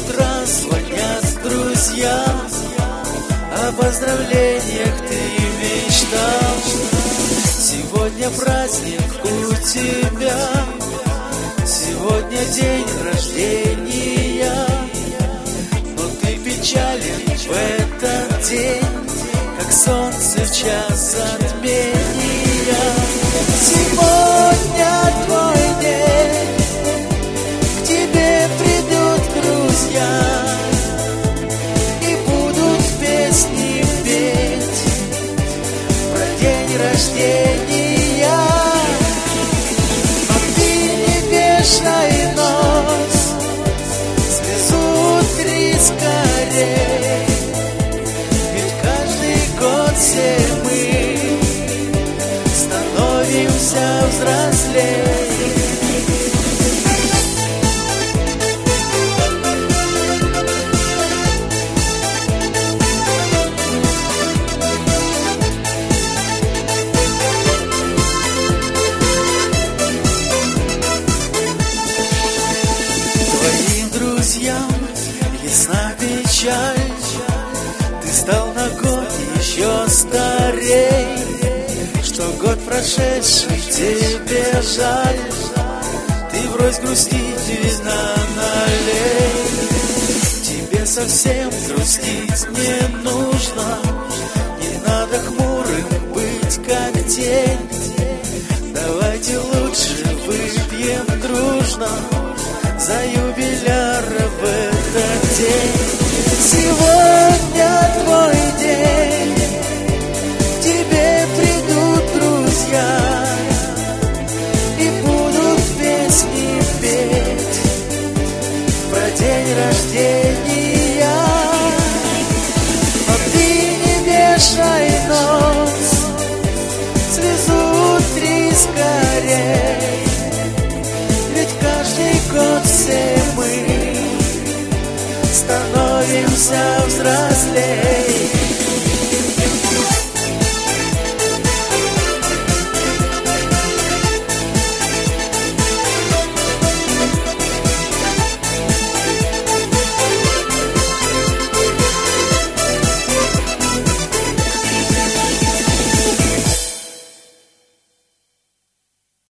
утра звонят друзья, о поздравлениях ты мечтал. Сегодня праздник у тебя, сегодня день рождения, но ты печален в этот день, как солнце в час затмения. Сегодня твой день, к тебе придут друзья и будут песни петь про день рождения. А ты не вешай нос, слезу утри скорей, ведь каждый год все мы становимся взрослее. Твоим друзьям ясна печаль, ты стал на год еще старей, что год прошедший тебе жаль, ты брось грустить, вина налей. Тебе совсем грустить не нужно, не надо хмурым быть как тень. Давайте лучше выпьем дружно за юбиляра в этот день. Сегодня твой день, к тебе придут друзья и будут песни петь про день рождения. А ты не вешай нос, слезу утри скорей, ведь каждый год все мы становимся взрослее.